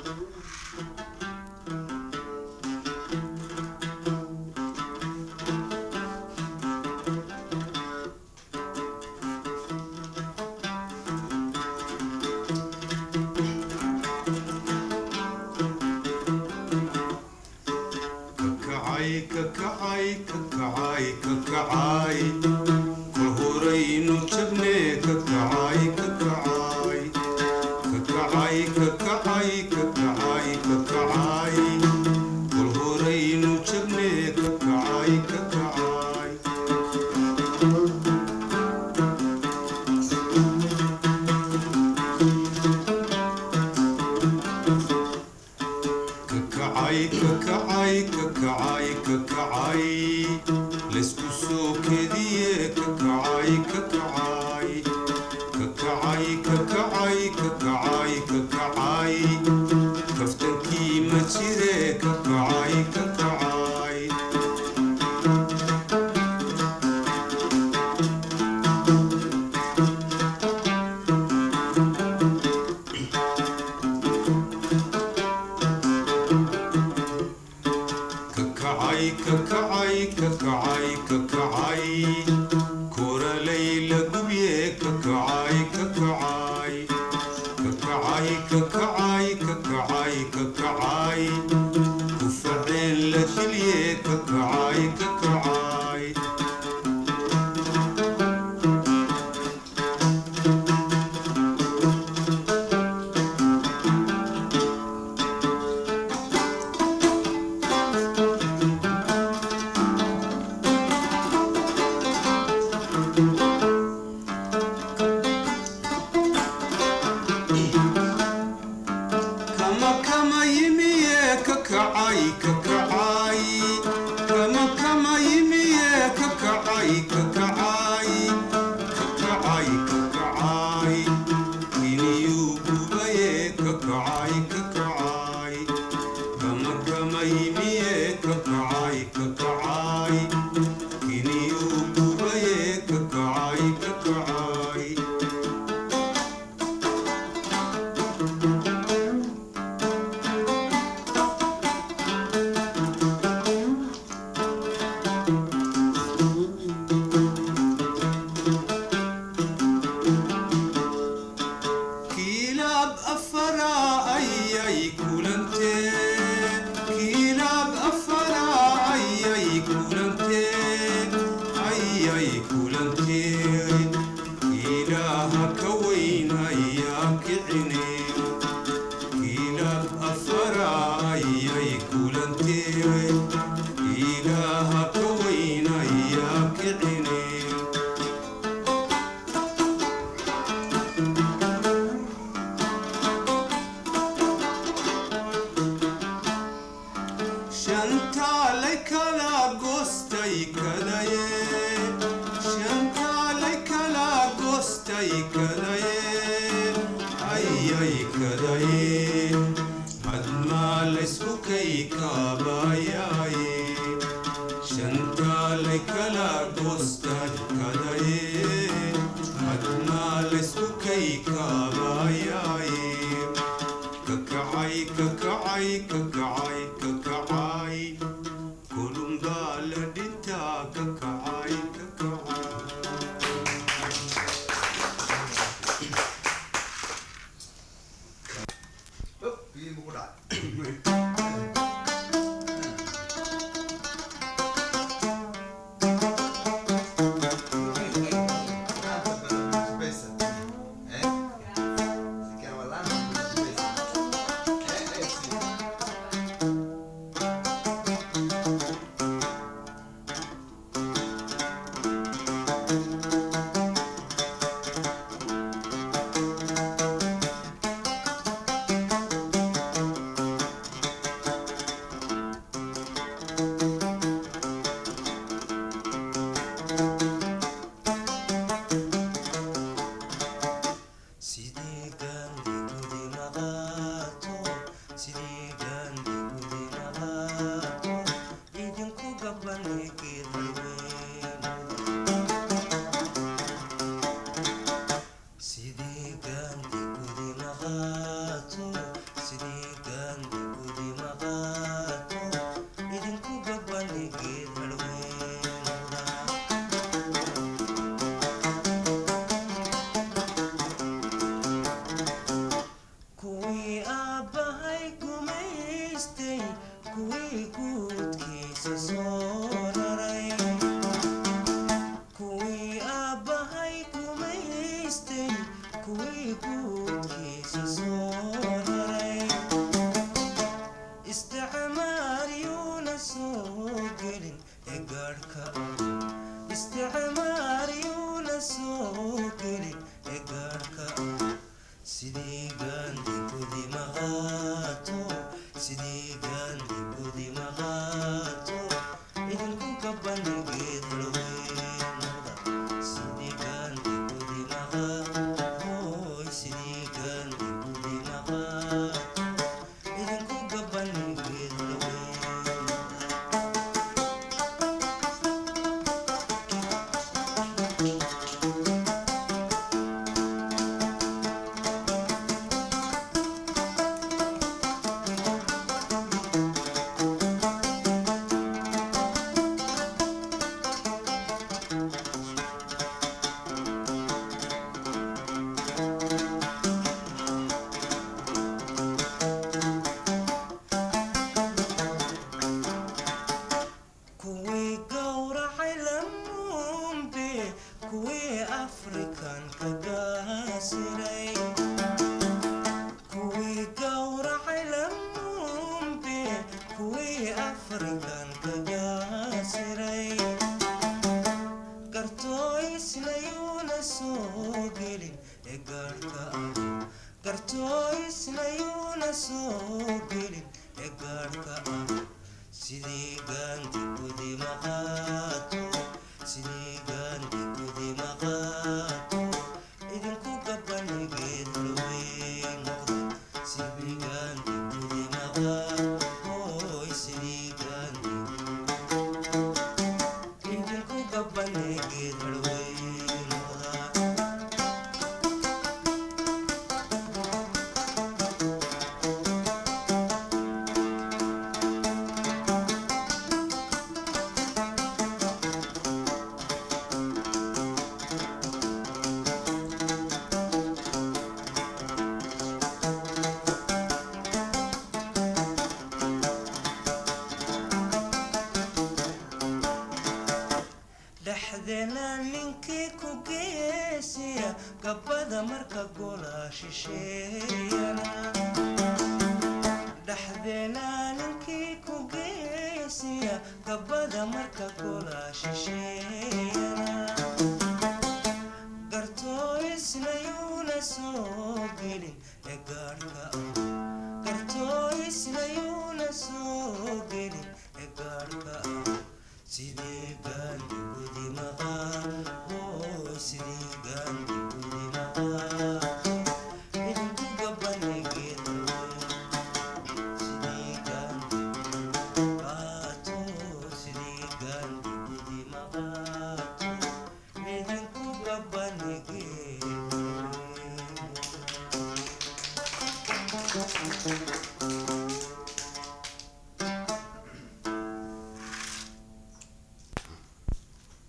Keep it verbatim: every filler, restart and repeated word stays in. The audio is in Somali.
ككعاي ككعاي ككعاي كهورين وشبني ككعاي ككعاي ككعاي ككعاي ككعاي ككعاي كهورين وشبني ككعاي ككعاي ككعاي ككعاي ككعاي ككعاي لسكسو كديه ككعاي ككعاي ككعاي ككعاي ككعاي ككعاي كفتنكي متشيري ككعاي ككعاي ككعاي ككعاي ككعاي ككعاي كورا ليلى قبيه ككعاي ككعاي ككعاي ككعاي ككعاي ككعاي كفعين لشليه ككعاي ككعاي ككعاي ككعاي كما كما يمي ككعاي ككعاي ككعاي ككعاي كينيو بوباي ككعاي ككعاي كما كما يمي ككعاي ككعاي كينيو بوباي ككعاي ككعاي ككعاي ككعاي ككعاي ككعاي كلهم قال ديتا ككعاي ككعاي gudi maqaato sidii gaandi gudi maqaato idinku gabbanigeed laweyn sidii gaandi gudi maqaato sidii gaandi gudi maqaato idinku gabbanigeed laweyn African kagasiray kuwii gawracay lamumbe kuwii African kagasiray gartooysnayuuna soo gelin ee gaarhka ah gartooysnayuuna soo gelin ee gaarhka ah sidii gaandi gudi maqaato sidii gaandi gudi maqaato idinku gabbanigeed laweyn noqday sidii gaandi gudi maqaato sidii gaandi idinku gabbanigeed laweyn noqday dhexdeena ninkii ku geesiya gabbada marka gola shisheeyana dhexdeena ninkii ku geesiya gabbada marka gola shisheeyana gartooysnayuuna soo gelin ee gaarhka ah gartooysnayuuna soo gelin ee gaarhka ah sidii gaandi gudi maqaato sidii gaandi